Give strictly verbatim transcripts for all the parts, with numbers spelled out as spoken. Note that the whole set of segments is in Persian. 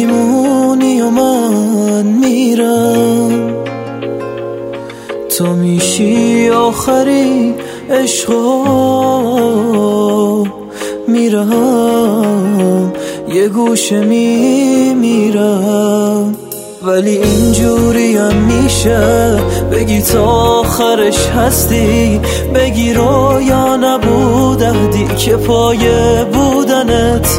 میمونی و من میرم، تو میشی آخری عشقا، میرم یه گوشه میمیرم. ولی اینجوری هم میشه بگی تا آخرش هستی، بگی رویا نبود عهدی که پای بودنت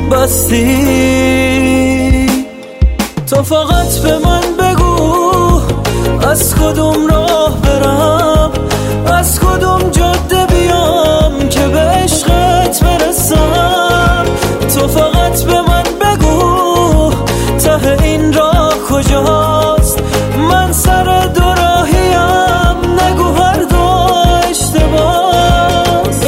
بستی. تو فقط به من بگو از کدوم راه برم، از کدوم جاده بیام که به عشقت برسم. تو فقط به من بگو ته این راه کجاست، من سر دو راهیم، نگو هر دو اشتباست.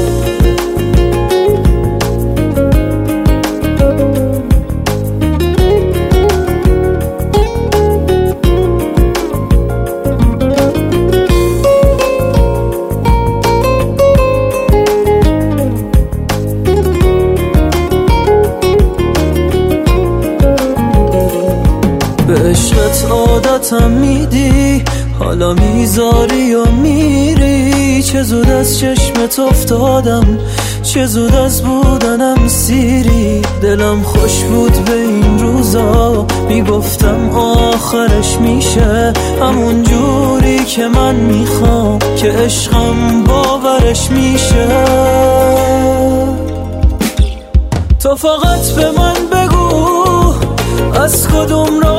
به عشقت عادتم میدی، حالا میذاری و میری. چه زود از چشمت افتادم، چه زود از بودنم سیری. دلم خوش بود به این روزا، میگفتم آخرش میشه همون جوری که من میخوام، که عشقم باورش میشه. تو فقط به من بگو از کدوم را